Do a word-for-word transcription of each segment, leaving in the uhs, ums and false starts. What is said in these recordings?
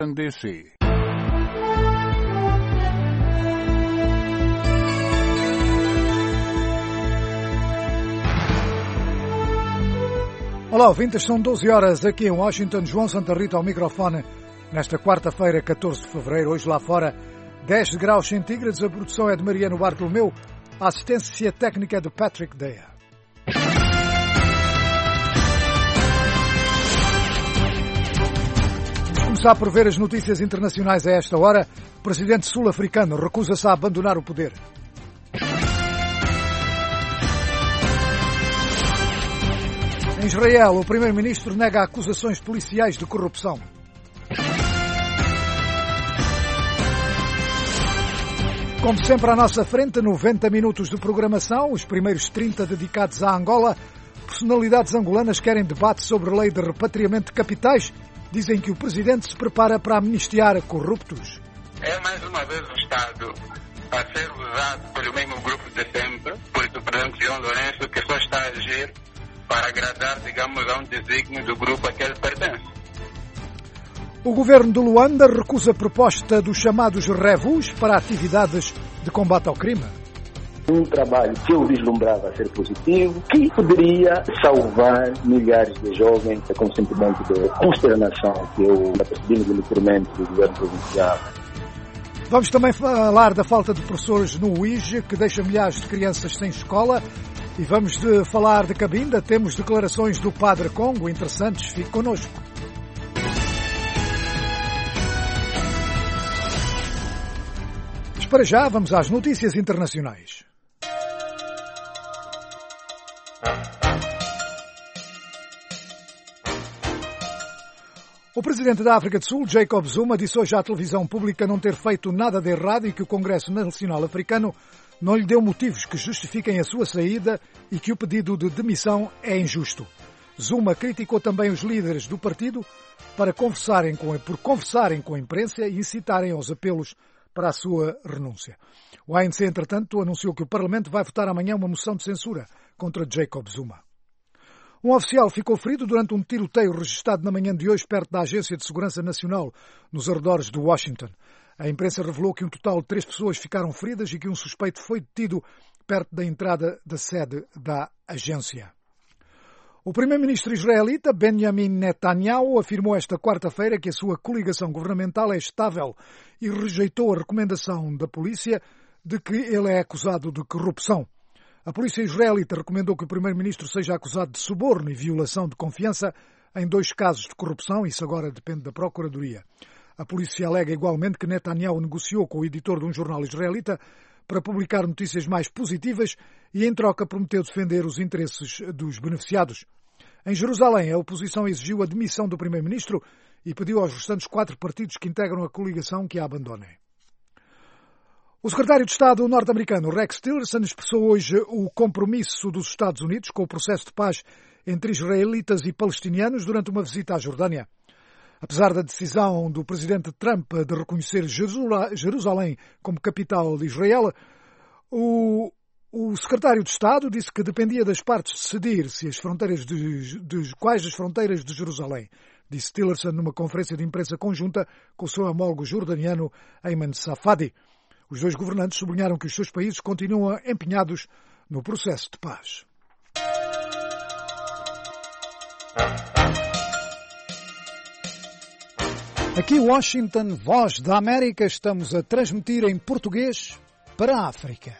D C. Olá, ouvintes, são doze horas aqui em Washington. João Santa Rita ao microfone nesta quarta-feira, catorze de fevereiro. Hoje lá fora, dez graus centígrados. A produção é de Mariano Bartolomeu. A assistência técnica é de Patrick Dea. Vamos começar por ver as notícias internacionais a esta hora. O presidente sul-africano recusa-se a abandonar o poder. Em Israel, o primeiro-ministro nega acusações policiais de corrupção. Como sempre à nossa frente, noventa minutos de programação, os primeiros trinta dedicados à Angola. Personalidades angolanas querem debate sobre a lei de repatriamento de capitais. Dizem que o presidente se prepara para amnistiar corruptos. É mais uma vez o Estado a ser usado pelo mesmo grupo de sempre, por o presidente João Lourenço, que só está a agir para agradar, digamos, a um desígnio do grupo a que ele pertence. O governo de Luanda recusa a proposta dos chamados revus para atividades de combate ao crime. Um trabalho que eu vislumbrava ser positivo, que poderia salvar milhares de jovens com o sentimento de consternação que eu percebi no detrimento do governo provincial. Vamos também falar da falta de professores no U I G, que deixa milhares de crianças sem escola. E vamos de falar de Cabinda. Temos declarações do Padre Congo interessantes. Fique connosco. Mas para já, vamos às notícias internacionais. O presidente da África do Sul, Jacob Zuma, disse hoje à televisão pública não ter feito nada de errado e que o Congresso Nacional Africano não lhe deu motivos que justifiquem a sua saída e que o pedido de demissão é injusto. Zuma criticou também os líderes do partido para conversarem com, por conversarem com a imprensa e incitarem aos apelos para a sua renúncia. O A N C, entretanto, anunciou que o Parlamento vai votar amanhã uma moção de censura contra Jacob Zuma. Um oficial ficou ferido durante um tiroteio registrado na manhã de hoje perto da Agência de Segurança Nacional, nos arredores de Washington. A imprensa revelou que um total de três pessoas ficaram feridas e que um suspeito foi detido perto da entrada da sede da agência. O primeiro-ministro israelita Benjamin Netanyahu afirmou esta quarta-feira que a sua coligação governamental é estável e rejeitou a recomendação da polícia de que ele é acusado de corrupção. A polícia israelita recomendou que o primeiro-ministro seja acusado de suborno e violação de confiança em dois casos de corrupção. Isso agora depende da Procuradoria. A polícia alega igualmente que Netanyahu negociou com o editor de um jornal israelita para publicar notícias mais positivas e, em troca, prometeu defender os interesses dos beneficiados. Em Jerusalém, a oposição exigiu a demissão do primeiro-ministro e pediu aos restantes quatro partidos que integram a coligação que a abandonem. O secretário de Estado norte-americano Rex Tillerson expressou hoje o compromisso dos Estados Unidos com o processo de paz entre israelitas e palestinianos durante uma visita à Jordânia. Apesar da decisão do presidente Trump de reconhecer Jerusalém como capital de Israel, o, o secretário de Estado disse que dependia das partes decidir se as fronteiras de, de quais as fronteiras de Jerusalém, disse Tillerson numa conferência de imprensa conjunta com o seu homólogo jordaniano Ayman Safadi. Os dois governantes sublinharam que os seus países continuam empenhados no processo de paz. Aqui Washington, Voz da América, estamos a transmitir em português para a África.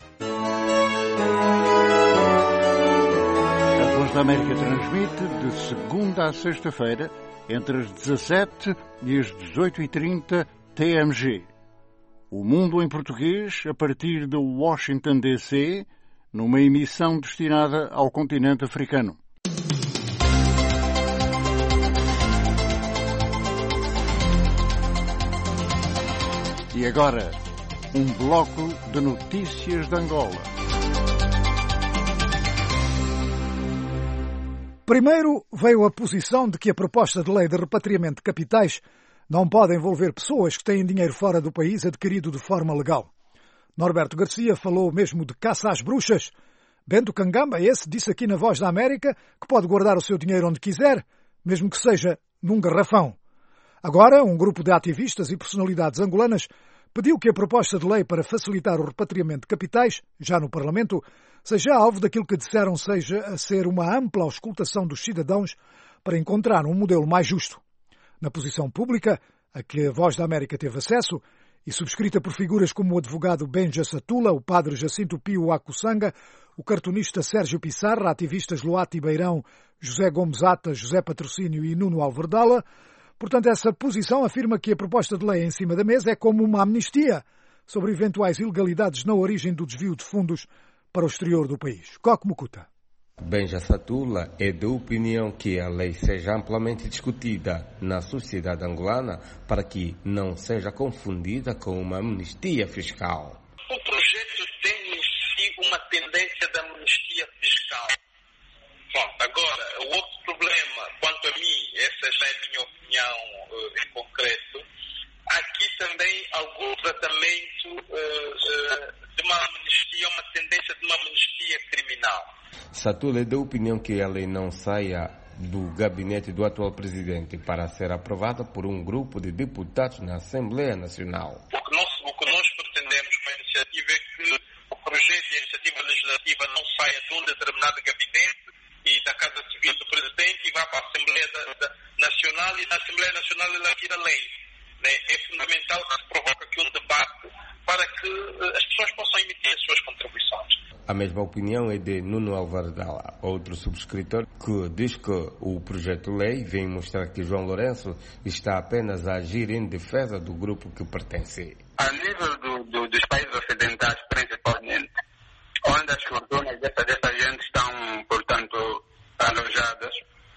A Voz da América transmite de segunda a sexta-feira entre as dezassete e as dezoito e trinta T M G. O Mundo em Português, a partir de Washington, D C, numa emissão destinada ao continente africano. E agora, um bloco de notícias de Angola. Primeiro veio a posição de que a proposta de lei de repatriamento de capitais não pode envolver pessoas que têm dinheiro fora do país adquirido de forma legal. Norberto Garcia falou mesmo de caça às bruxas. Bento Cangamba, esse, disse aqui na Voz da América que pode guardar o seu dinheiro onde quiser, mesmo que seja num garrafão. Agora, um grupo de ativistas e personalidades angolanas pediu que a proposta de lei para facilitar o repatriamento de capitais, já no Parlamento, seja alvo daquilo que disseram seja a ser uma ampla auscultação dos cidadãos para encontrar um modelo mais justo. Na posição pública, a que a Voz da América teve acesso, e subscrita por figuras como o advogado Benja Satula, o padre Jacinto Pio Acussanga, o cartunista Sérgio Pissarra, ativistas Luati Beirão, José Gomes Ata, José Patrocínio e Nuno Alverdala. Portanto, essa posição afirma que a proposta de lei em cima da mesa é como uma amnistia sobre eventuais ilegalidades na origem do desvio de fundos para o exterior do país. Coque Mucuta. Benja Satula é da opinião que a lei seja amplamente discutida na sociedade angolana para que não seja confundida com uma amnistia fiscal. O projeto tem em si uma tendência de amnistia fiscal. Bom, agora, o outro problema, quanto a mim, essa já é a minha opinião uh, em concreto, aqui também algum tratamento uh, uh, de uma amnistia, uma tendência de uma amnistia criminal. Satula é da opinião que a lei não saia do gabinete do atual presidente para ser aprovada por um grupo de deputados na Assembleia Nacional. O que nós, o que nós pretendemos com a iniciativa é que o projeto e a iniciativa legislativa não saia de um determinado gabinete e da Casa Civil do Presidente e vá para a Assembleia da, da Nacional e na Assembleia Nacional ela vira lei. Né? É fundamental que se provoque aqui um debate para que uh, as pessoas possam emitir as suas contribuições. A mesma opinião é de Nuno Alverdala, outro subscritor, que diz que o projeto-lei vem mostrar que João Lourenço está apenas a agir em defesa do grupo que pertence. A nível do, do, dos países ocidentais, principalmente, onde as fortunas dessa, dessa gente estão, portanto, alojadas,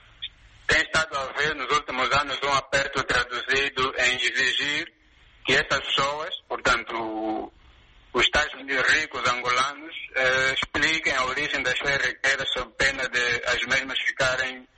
tem estado a haver nos últimos anos um aperto traduzido em exigir que essas pessoas, portanto, os tais ricos angolanos, eh, expliquem a origem das suas riquezas sob pena de as mesmas ficarem,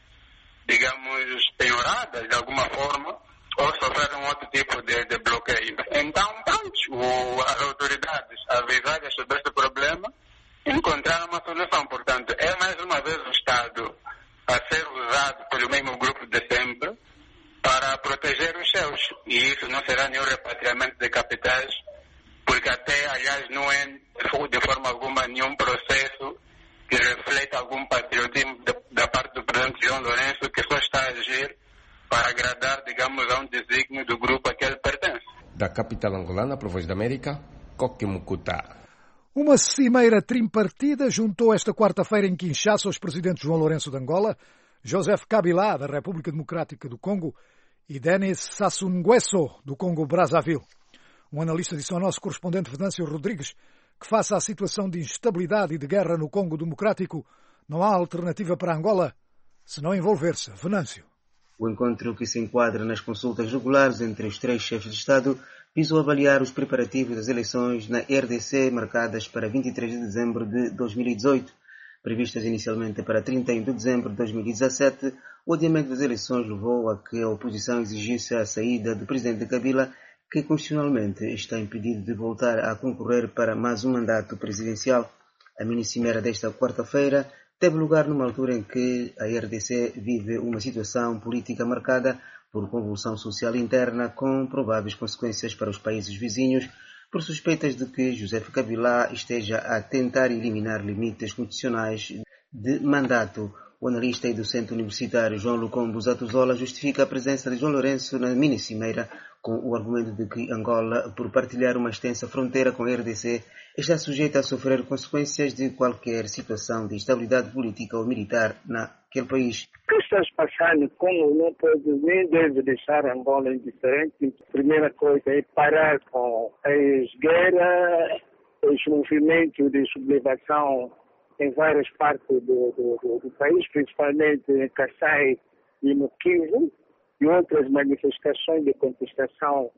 digamos, penhoradas de alguma forma ou sofrerem outro tipo de, de bloqueio. Então, pronto, o, as autoridades avisadas sobre este problema encontraram uma solução. Portanto, é mais uma vez o Estado a ser usado pelo mesmo grupo de sempre para proteger os seus. E isso não será nenhum repatriamento de capitais, porque até, aliás, não é de forma alguma nenhum processo que reflete algum patriotismo de, da parte do presidente João Lourenço, que só está a agir para agradar, digamos, a um desígnio do grupo a que ele pertence. Da capital angolana, para a Voz da América, Coque Mucuta. Uma cimeira tripartida juntou esta quarta-feira em Kinshasa os presidentes João Lourenço de Angola, Joseph Kabila, da República Democrática do Congo, e Denis Sassou Nguesso, do Congo-Brazzaville. Um analista disse ao nosso correspondente Venâncio Rodrigues que, face à situação de instabilidade e de guerra no Congo Democrático, não há alternativa para Angola se não envolver-se. Venâncio. O encontro, que se enquadra nas consultas regulares entre os três chefes de Estado, visou avaliar os preparativos das eleições na R D C marcadas para vinte e três de dezembro de dois mil e dezoito. Previstas inicialmente para trinta e um de dezembro de dois mil e dezassete, o adiamento das eleições levou a que a oposição exigisse a saída do presidente Kabila, que constitucionalmente está impedido de voltar a concorrer para mais um mandato presidencial. A mini-cimeira desta quarta-feira teve lugar numa altura em que a R D C vive uma situação política marcada por convulsão social interna com prováveis consequências para os países vizinhos, por suspeitas de que Joseph Kabila esteja a tentar eliminar limites constitucionais de mandato. O analista e docente universitário João Lucombo Zatuzola justifica a presença de João Lourenço na mini-cimeira com o argumento de que Angola, por partilhar uma extensa fronteira com a R D C, está sujeita a sofrer consequências de qualquer situação de instabilidade política ou militar naquele país. O que está passando, como não pode nem deve deixar Angola indiferente, a primeira coisa é parar com as guerras, os movimentos de sublevação em várias partes do, do, do, do país, principalmente em Kassai e no Kivu, e outras manifestações de contestação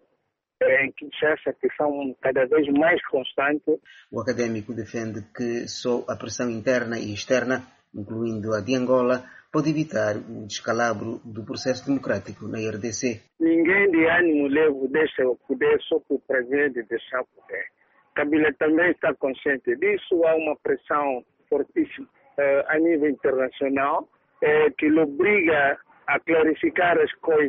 em Kinshasa que são cada vez mais constantes. O académico defende que só a pressão interna e externa, incluindo a de Angola, pode evitar o descalabro do processo democrático na R D C. Ninguém de ânimo leve deixa o poder só por prazer de deixar o poder. Kabila também está consciente disso, há uma pressão fortíssima eh, a nível internacional eh, que lhe obriga a clarificar as coisas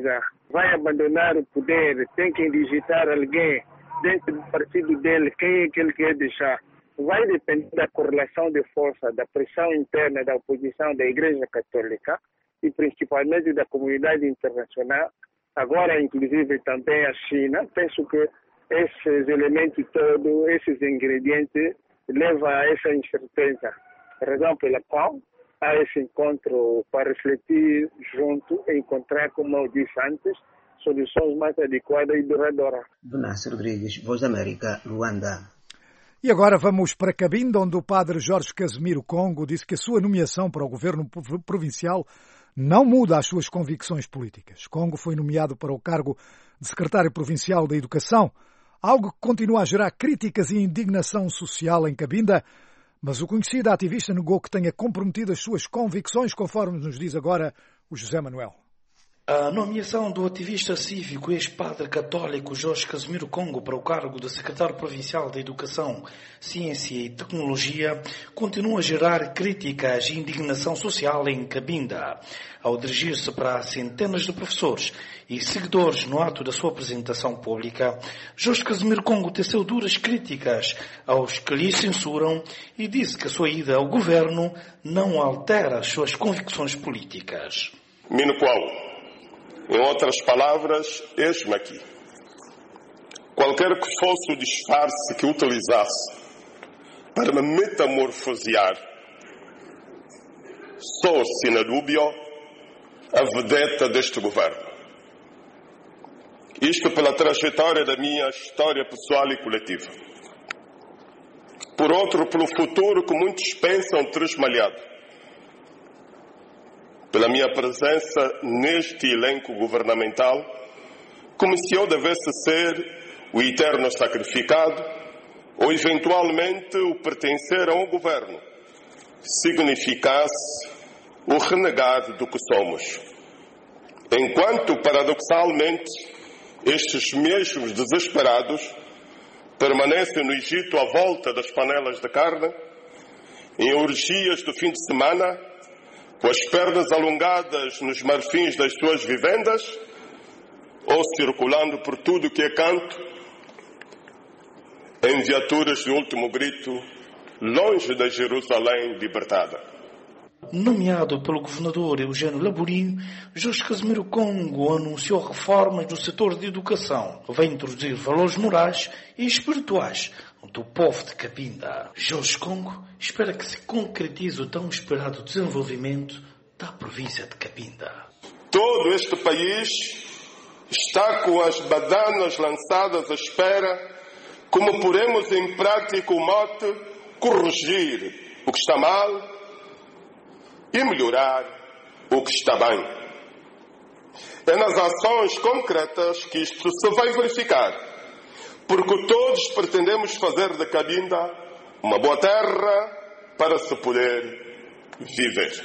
vai abandonar o poder, tem que digitar alguém dentro do partido dele, quem é que ele quer deixar. Vai depender da correlação de força, da pressão interna da oposição da Igreja Católica e principalmente da comunidade internacional, agora inclusive também a China. Penso que esses elementos todos, esses ingredientes, levam a essa incerteza. Razão pela qual há esse encontro para refletir junto e encontrar, como eu disse antes, soluções mais adequadas e duradouras. Bonassi Rodrigues, Voz da América, Luanda. E agora vamos para Cabinda, onde o padre Jorge Casimiro Congo disse que a sua nomeação para o governo provincial não muda as suas convicções políticas. Congo foi nomeado para o cargo de secretário provincial da Educação, algo que continua a gerar críticas e indignação social em Cabinda, mas o conhecido ativista negou que tenha comprometido as suas convicções, conforme nos diz agora o José Manuel. A nomeação do ativista cívico e ex-padre católico Jorge Casimiro Congo para o cargo de secretário provincial da Educação, Ciência e Tecnologia continua a gerar críticas e indignação social em Cabinda. Ao dirigir-se para centenas de professores e seguidores no ato da sua apresentação pública, Jorge Casimiro Congo teceu duras críticas aos que lhe censuram e disse que a sua ida ao governo não altera as suas convicções políticas. Minuqual. Em outras palavras, eis-me aqui. Qualquer que fosse o disfarce que utilizasse para me metamorfosear, sou, sine dúbio, a vedeta deste governo. Isto pela trajetória da minha história pessoal e coletiva. Por outro, pelo futuro que muitos pensam tresmalhado. Pela minha presença neste elenco governamental, como se eu devesse ser o eterno sacrificado ou eventualmente o pertencer a um governo, significasse o renegado do que somos. Enquanto, paradoxalmente, estes mesmos desesperados permanecem no Egito à volta das panelas de carne, em orgias do fim de semana, com as pernas alongadas nos marfins das suas vivendas, ou circulando por tudo que é canto, em viaturas de último grito, longe da Jerusalém libertada. Nomeado pelo governador Eugênio Laborinho, Jorge Casimiro Congo anunciou reformas no setor de educação. Vai introduzir valores morais e espirituais do povo de Cabinda. Jorge Congo espera que se concretize o tão esperado desenvolvimento da província de Cabinda. Todo este país está com as badanas lançadas à espera como poremos em prática o mote corrigir o que está mal e melhorar o que está bem. É nas ações concretas que isto se vai verificar, porque todos pretendemos fazer de Cabinda uma boa terra para se poder viver.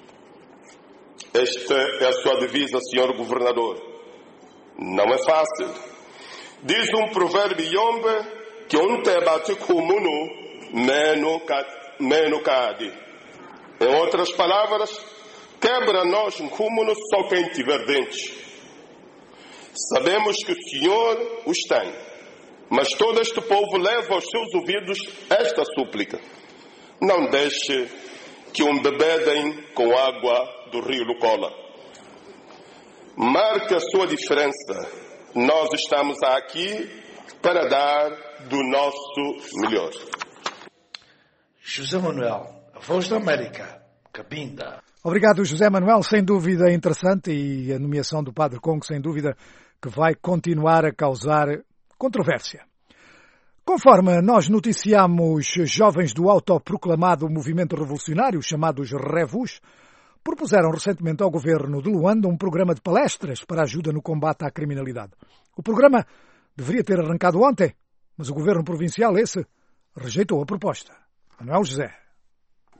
Esta é a sua divisa, senhor governador. Não é fácil. Diz um provérbio yombe que um te bate comunu meno cade. Em outras palavras, quebra nós um cúmulo só quem tiver dentes. Sabemos que o Senhor os tem, mas todo este povo leva aos seus ouvidos esta súplica. Não deixe que um bebedem com água do rio Lucola. Marque a sua diferença. Nós estamos aqui para dar do nosso melhor. José Manuel, a Voz da América, Cabinda. Obrigado, José Manuel. Sem dúvida interessante, e a nomeação do Padre Congo, sem dúvida, que vai continuar a causar controvérsia. Conforme nós noticiamos, jovens do autoproclamado movimento revolucionário, chamados Revus, propuseram recentemente ao governo de Luanda um programa de palestras para ajuda no combate à criminalidade. O programa deveria ter arrancado ontem, mas o governo provincial, esse, rejeitou a proposta. Manuel José.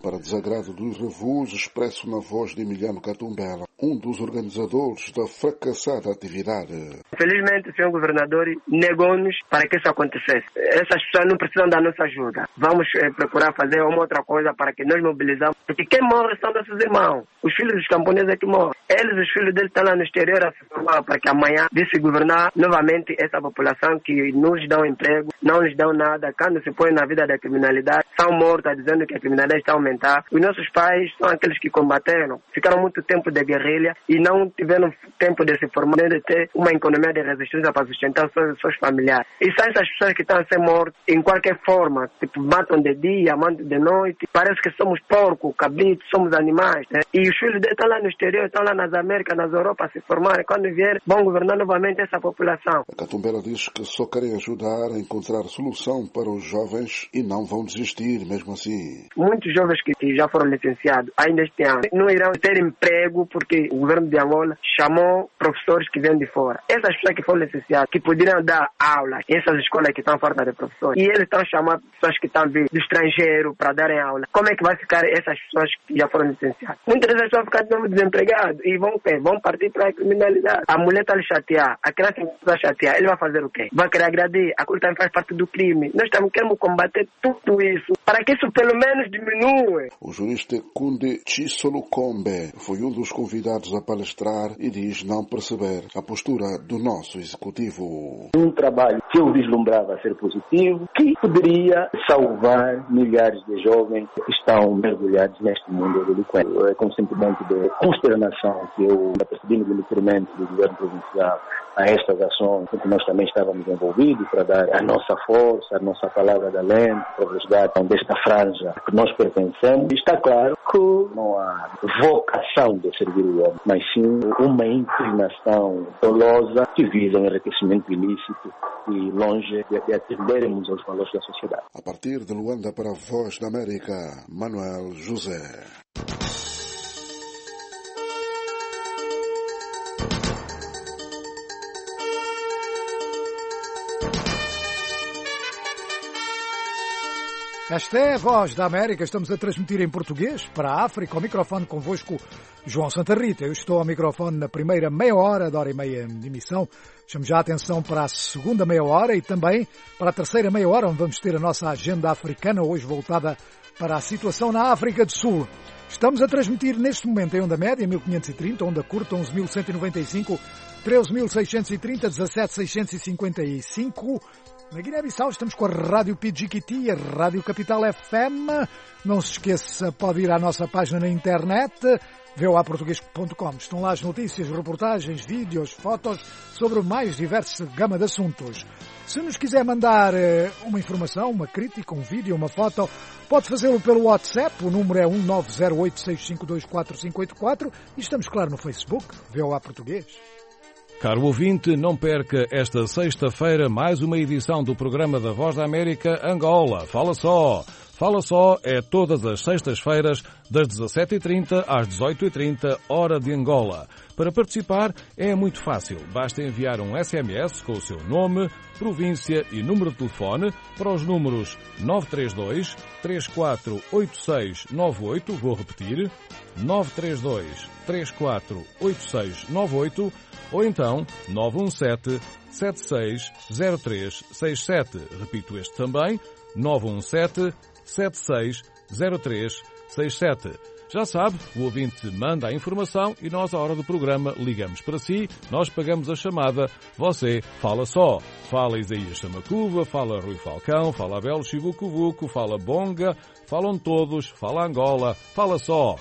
para desagrado do revuso expresso na voz de Emiliano Catumbela, um dos organizadores da fracassada atividade. Infelizmente, o senhor governador negou-nos para que isso acontecesse. Essas pessoas não precisam da nossa ajuda. Vamos eh, procurar fazer uma outra coisa para que nós mobilizamos. Porque quem morre são nossos irmãos. Os filhos dos camponeses é que morrem. Eles, os filhos deles, estão lá no exterior a se formar para que amanhã se governar novamente essa população que nos dão emprego, não lhes dão nada. Quando se põe na vida da criminalidade, são mortos dizendo que a criminalidade está a aumentar. Os nossos pais são aqueles que combateram. Ficaram muito tempo de guerrilha e não tiveram tempo de se formar, de ter uma economia de resistência para sustentar os seus, seus familiares. E são essas pessoas que estão a ser mortas em qualquer forma, tipo, matam de dia, matam de noite. Parece que somos porcos, cabritos, somos animais. Né? E os filhos deles estão lá no exterior, estão lá nas Américas, nas Europa a se formar. Quando vier, vão governar novamente essa população. A Catumbela diz que só querem ajudar a encontrar solução para os jovens e não vão desistir, mesmo assim. Muitos jovens que já foram licenciados ainda este ano não irão ter emprego porque o governo de Angola chamou professores que vêm de fora. Essas pessoas que foram licenciadas, que poderiam dar aulas em essas escolas que estão falta de professores, e eles estão chamando pessoas que estão vindo do estrangeiro para darem aula. Como é que vai ficar essas pessoas que já foram licenciadas? Muitas vezes vão ficar de novo desempregados e vão, vão partir para a criminalidade. A mulher está a lhe chatear, a criança está a chatear, ele vai fazer o quê? Vai querer agredir, aquilo também faz parte do crime. Nós estamos querendo combater tudo isso para que isso pelo menos diminua. O jurista Kunde Chisolukombe foi um dos convidados a palestrar e diz não perceber a postura do nosso executivo. Um trabalho que eu vislumbrava ser positivo, que poderia salvar milhares de jovens que estão mergulhados neste mundo delinquente. É com um sentimento de consternação que eu percebi no detrimento do governo provincial a estas ações, porque nós também estávamos envolvidos para dar a nossa força, a nossa palavra de alento, para o resgate desta franja que nós pertencemos. E está claro que não há vocação de servir o homem, mas sim uma inclinação dolosa que visa o enriquecimento ilícito e longe de atendermos aos valores da sociedade. A partir de Luanda para a Voz da América, Manuel José. Esta é a Voz da América. Estamos a transmitir em português para a África. Ao microfone convosco, João Santa Rita. Eu estou ao microfone na primeira meia hora, da hora e meia de emissão. Chamo já a atenção para a segunda meia hora e também para a terceira meia hora, onde vamos ter a nossa agenda africana, hoje voltada para a situação na África do Sul. Estamos a transmitir neste momento em onda média, mil quinhentos e trinta, onda curta, onze mil cento e noventa e cinco, treze mil seiscentos e trinta, dezassete mil seiscentos e cinquenta e cinco. Na Guiné-Bissau estamos com a Rádio Pidjiquiti e a Rádio Capital F M. Não se esqueça, pode ir à nossa página na internet, v o a português ponto com. Estão lá as notícias, reportagens, vídeos, fotos sobre o mais diversa gama de assuntos. Se nos quiser mandar uma informação, uma crítica, um vídeo, uma foto, pode fazê-lo pelo WhatsApp. O número é um nove zero oito, seis cinco dois, quatro cinco oito quatro e estamos, claro, no Facebook, V O A Português. Caro ouvinte, não perca esta sexta-feira mais uma edição do programa da Voz da América Angola. Fala só! Fala só é todas as sextas-feiras, das dezassete e trinta às dezoito e trinta, hora de Angola. Para participar é muito fácil. Basta enviar um S M S com o seu nome, província e número de telefone para os números nove três dois, três quatro oito seis nove oito, vou repetir, nove três dois, três quatro oito seis nove oito, ou então nove um sete, sete seis zero três seis sete. Repito este também, nove um sete, sete seis zero três seis sete. Já sabe, o ouvinte manda a informação e nós, à hora do programa, ligamos para si, nós pagamos a chamada, você fala só. Fala Isaías Chamacuva, fala Rui Falcão, fala Abel Chivucuvuco, fala Bonga, falam todos, fala Angola, fala só.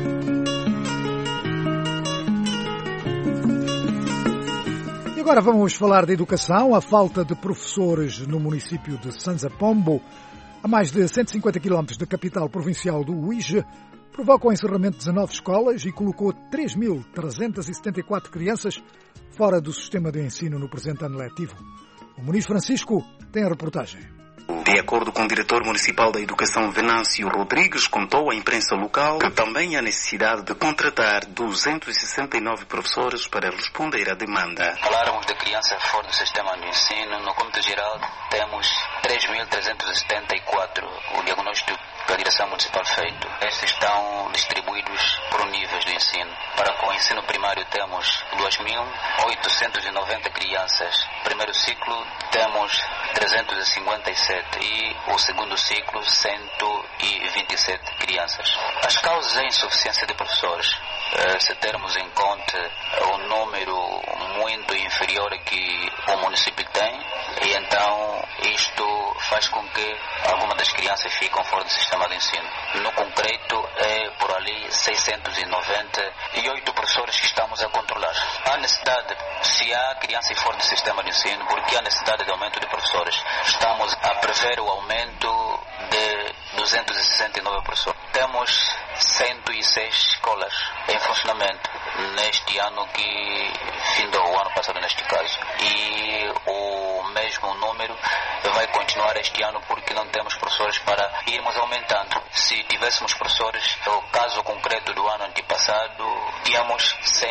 E agora vamos falar de educação. A falta de professores no município de Sanza Pombo, a mais de cento e cinquenta quilómetros da capital provincial do Uíge, provoca o encerramento de dezenove escolas e colocou três mil trezentas e setenta e quatro crianças fora do sistema de ensino no presente ano letivo. O Muniz Francisco tem a reportagem. De acordo com o diretor municipal da Educação, Venâncio Rodrigues, contou à imprensa local que também há necessidade de contratar duzentos e sessenta e nove professores para responder à demanda. Falarmos de crianças fora do sistema de ensino, no cômputo geral temos três mil trezentos e setenta e quatro, o diagnóstico da direção municipal feito. Estes estão distribuídos por níveis de ensino. Para com o ensino primário temos dois mil oitocentos e noventa crianças. Primeiro ciclo temos trezentos e cinquenta e sete e o segundo ciclo cento e vinte e sete crianças. As causas da insuficiência de professores, se termos em conta o número muito inferior que o município tem, e então isto faz com que algumas das crianças fiquem fora do sistema de ensino. No concreto é por ali seiscentos e noventa e oito professores que estamos a controlar. Há necessidade, se há crianças fora do sistema de ensino, porque há necessidade de aumento de professores. Estamos a prever o aumento de duzentos e sessenta e nove professores. Temos cento e seis escolas em funcionamento neste ano que findou o ano passado neste caso. E o mesmo número vai continuar este ano porque não temos professores para irmos aumentando. Se tivéssemos professores, o caso concreto do ano antepassado, tínhamos cento